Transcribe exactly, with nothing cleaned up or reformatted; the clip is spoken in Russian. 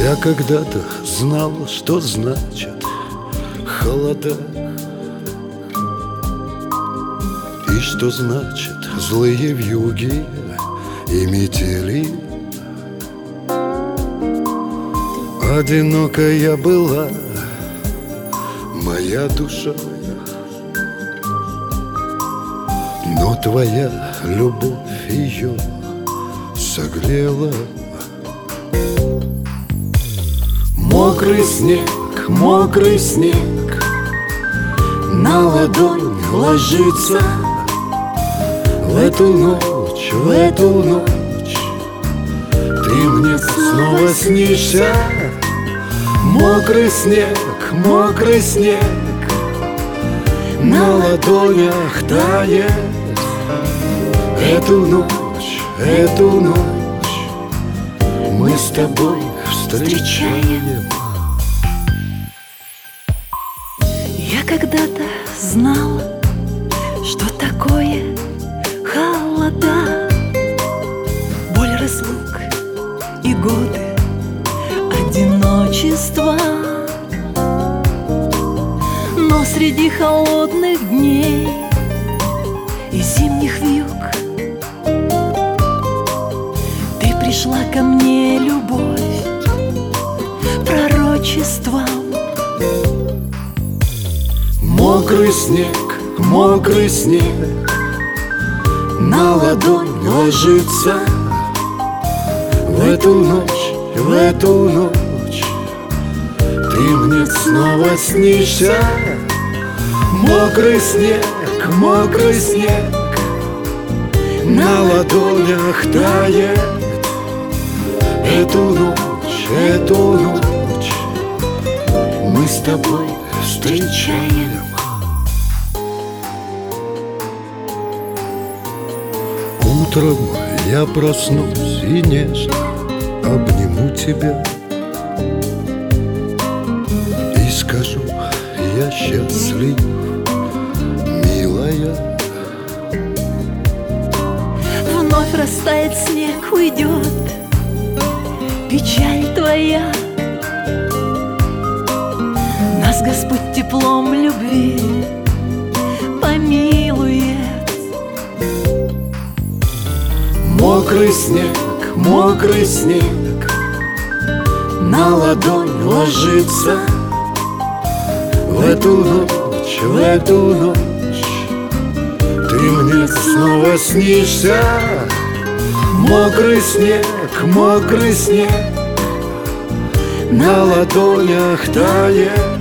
Я когда-то знал, что значит холода, и что значит злые вьюги и метели. Одинокая была моя душа, но твоя любовь ее согрела. Мокрый снег, мокрый снег на ладонь ложится. В эту ночь, в эту ночь ты мне снова снишься. Мокрый снег, мокрый снег на ладонях тает. Эту ночь, эту ночь мы с тобой встречаем. Я когда-то знала, что такое холода, боль разлук и годы одиночества. Но среди холодных дней и зимних вьюг ты пришла ко мне, любовь, пророчеством. Мокрый снег, мокрый снег на ладонь ложится. В эту ночь, в эту ночь ты мне снова снишься. Мокрый снег, мокрый снег на ладонях тает. Эту ночь, эту ночь мы с тобой встречаем. Утром я проснусь и нежно обниму тебя и скажу: я счастлив, милая. Вновь растает снег, уйдет печаль твоя. Нас Господь теплом любви помилует. Мокрый снег, мокрый снег на ладонь ложится. В эту ночь, в эту ночь ты мне снова снишься. Мокрый снег, мокрый снег на ладонях тает.